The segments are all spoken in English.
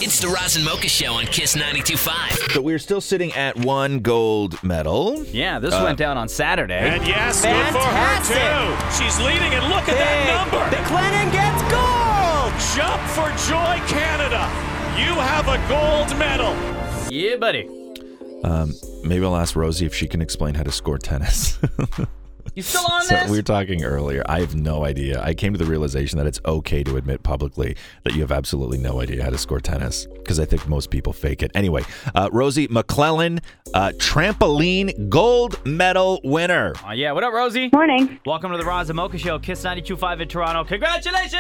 It's the Roz and Mocha Show on Kiss 92.5. So we're still sitting at one gold medal. Yeah, this went down on Saturday. And yes, good for her too. She's leading, and look at that number. McLennan gets gold! Jump for joy, Canada. You have a gold medal. Yeah, buddy. Maybe I'll ask Rosie if she can explain how to score tennis. You still on So this? we were talking earlier. I have no idea. I came to the realization that it's okay to admit publicly that you have absolutely no idea how to score tennis, because I think most people fake it. Anyway, Rosie McClellan, trampoline gold medal winner. Yeah, what up, Rosie? Morning. Welcome to the Roz and Mocha Show, Kiss 92.5 in Toronto. Congratulations!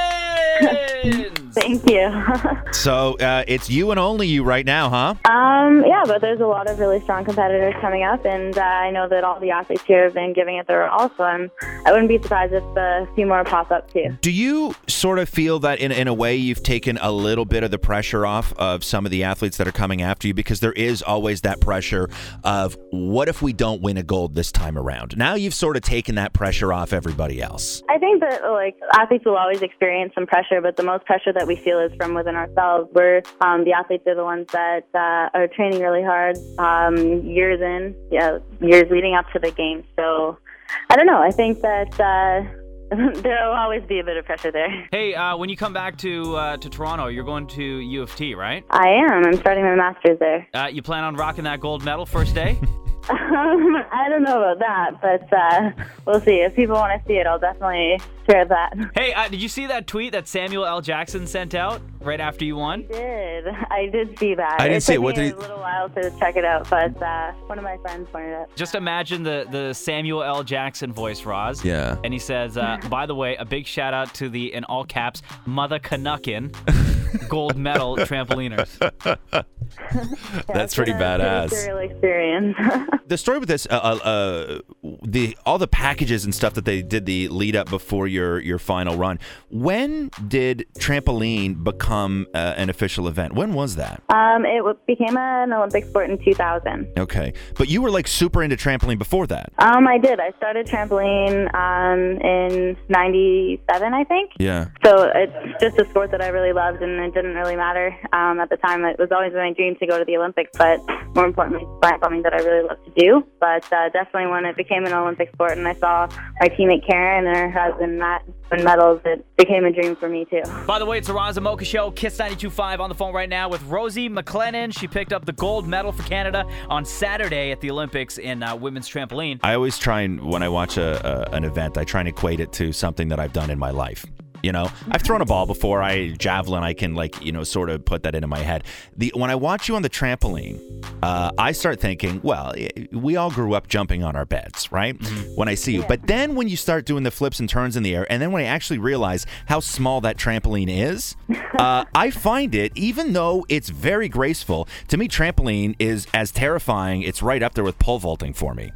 Thank you. So it's you and only you right now, huh? Yeah, but there's a lot of really strong competitors coming up, and I know that all the athletes here have been giving it their all, so I wouldn't be surprised if a few more pop up too. Do you sort of feel that in a way you've taken a little bit of the pressure off of some of the athletes that are coming after you? Because there is always that pressure of, what if we don't win a gold this time around? Now you've sort of taken that pressure off everybody else. I think that athletes will always experience some pressure, but the most pressure that we feel is from within ourselves. We're the athletes are the ones that are training really hard years leading up to the game. So I don't know. I think that there will always be a bit of pressure there. Hey, when you come back to Toronto, you're going to U of T, right? I am. I'm starting my master's there. You plan on rocking that gold medal first day? I don't know about that, but we'll see. If people want to see it, I'll definitely share that. Hey, did you see that tweet that Samuel L. Jackson sent out right after you won? I did see that. I didn't see it. It took me a little while to check it out, but one of my friends pointed it out. Just imagine the Samuel L. Jackson voice, Roz. Yeah. And he says, by the way, a big shout out to the, in all caps, Mother Canuckin gold medal trampoliners. That's pretty badass. It's a real experience. The story with this, all the packages and stuff that they did the lead up before your final run. When did trampoline become an official event? When was that? It became an Olympic sport in 2000. Okay, but you were like super into trampoline before that. I did. I started trampoline in 97, I think. Yeah. So it's just a sport that I really loved, and it didn't really matter at the time. It was always my dream to go to the Olympics, but more importantly, find something that I really love to do. But definitely when it became an Olympic sport and I saw my teammate Karen and her husband Matt win medals, it became a dream for me too. By the way, it's the Roz and Mocha Show, Kiss 92.5 on the phone right now with Rosie McClellan. She picked up the gold medal for Canada on Saturday at the Olympics in women's trampoline. I always try and, when I watch an event, I try and equate it to something that I've done in my life. You know, I've thrown a ball before. Javelin, I can sort of put that into my head. When I watch you on the trampoline, I start thinking, well, we all grew up jumping on our beds, right? Mm-hmm. When I see you. But then when you start doing the flips and turns in the air, and then when I actually realize how small that trampoline is, I find it, even though it's very graceful, to me, trampoline is as terrifying. It's right up there with pole vaulting for me.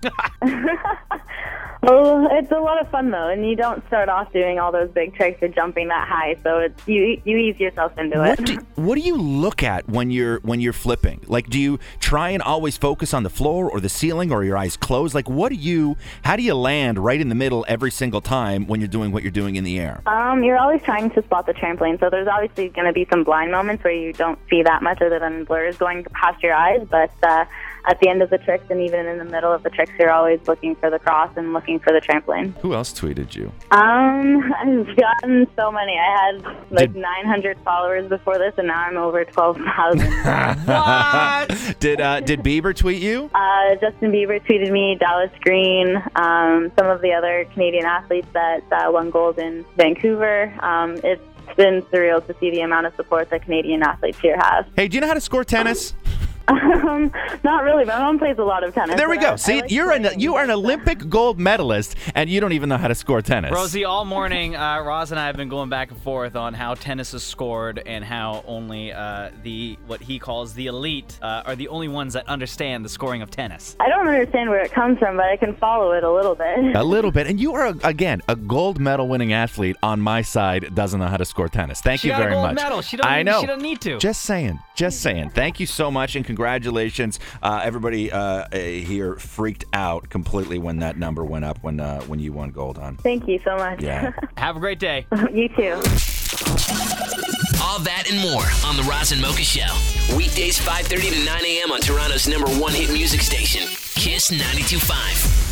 Well, it's a lot of fun though, and you don't start off doing all those big tricks or jumping that high, so it's you ease yourself into it. What do you look at when you're flipping? Like, do you try and always focus on the floor or the ceiling, or your eyes closed? Like, how do you land right in the middle every single time when you're doing what you're doing in the air? You're always trying to spot the trampoline, so there's obviously going to be some blind moments where you don't see that much other than blurs going past your eyes, but at the end of the tricks and even in the middle of the tricks, you're always looking for the cross and looking for the trampoline. Who else tweeted you? I've gotten so many. I had 900 followers before this, and now I'm over 12,000. What? Did Bieber tweet you? Justin Bieber tweeted me, Dallas Green, some of the other Canadian athletes that won gold in Vancouver. It's been surreal to see the amount of support that Canadian athletes here have. Hey, do you know how to score tennis? Not really. My mom plays a lot of tennis. There we go. See, you are an Olympic gold medalist, and you don't even know how to score tennis. Rosie, all morning, Roz and I have been going back and forth on how tennis is scored and how only what he calls the elite are the only ones that understand the scoring of tennis. I don't understand where it comes from, but I can follow it a little bit. A little bit. And you are, again, a gold medal winning athlete on my side doesn't know how to score tennis. Thank you very much. Medal. She I know. She doesn't need to. Just saying. Thank you so much, and congratulations. Everybody here freaked out completely when that number went up when you won gold, hon. Thank you so much. Yeah. Have a great day. You too. All that and more on The Roz and Mocha Show. Weekdays 5:30 to 9 a.m. on Toronto's #1 hit music station, Kiss 92.5.